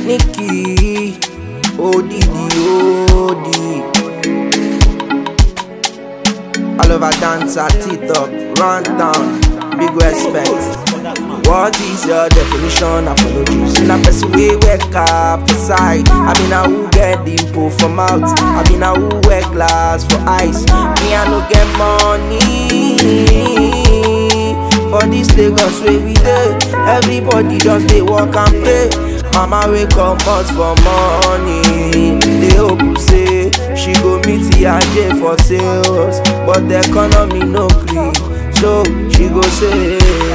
Nikki, ODD. All over dance, I teeth up, run down, big respect. What is your definition of follow juice? In a person we wake up for sight. I mean I who get the info for mouth. I mean I who wear glass for eyes. Me I no get money for this Lagos where we dey. Everybody just dey walk and pray. Mama wake up much for money. They hope say she go meet TIJ for sales, but the economy no gree, so she go say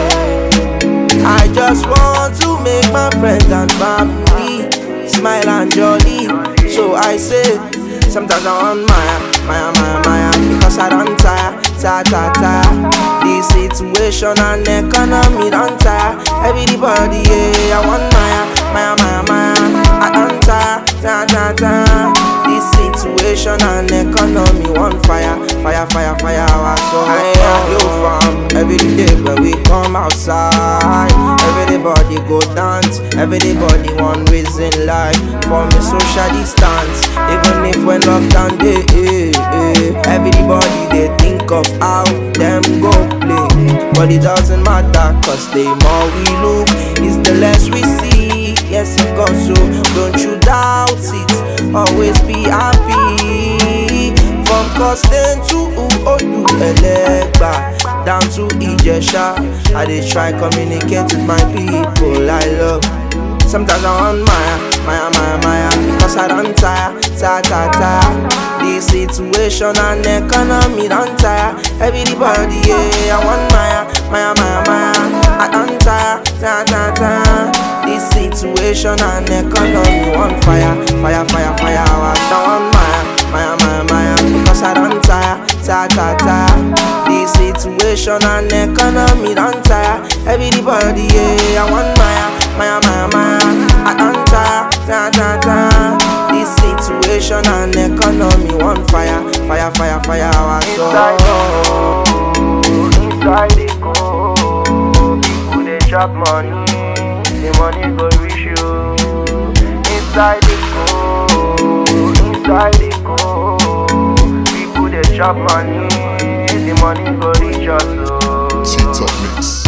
I just want to make my friends and family smile and jolly. So I say, sometimes I want Maya, because I don't tire. This situation and economy don't tire. Everybody, yeah, I want Maya, I don't tire. This situation and economy want fire. So I yo from every day when we come outside. Everybody go dance, everybody want reason life. For me social distance, even if when lockdown day, everybody they think of how them go play. But it doesn't matter, cause the more we look, is the less we see. Yes, of course, so don't you doubt it. Always be happy. From Costain to Odu Elegba, down to Ijesha, I dey try communicate with my people I love. Sometimes I want Maya, because I don't tire. This situation and economy don't tire. Everybody, yeah, I want Maya, I don't tire. This situation and economy want fire. I don't want Maya, because I don't tire. This situation and economy don't tire. Everybody, yeah, I want Maya, I don't tire. This situation and economy want fire. Inside the go, people they chop money, the money go reach you. Inside the go, people they chop money, the money go reach us. T-Top Mix.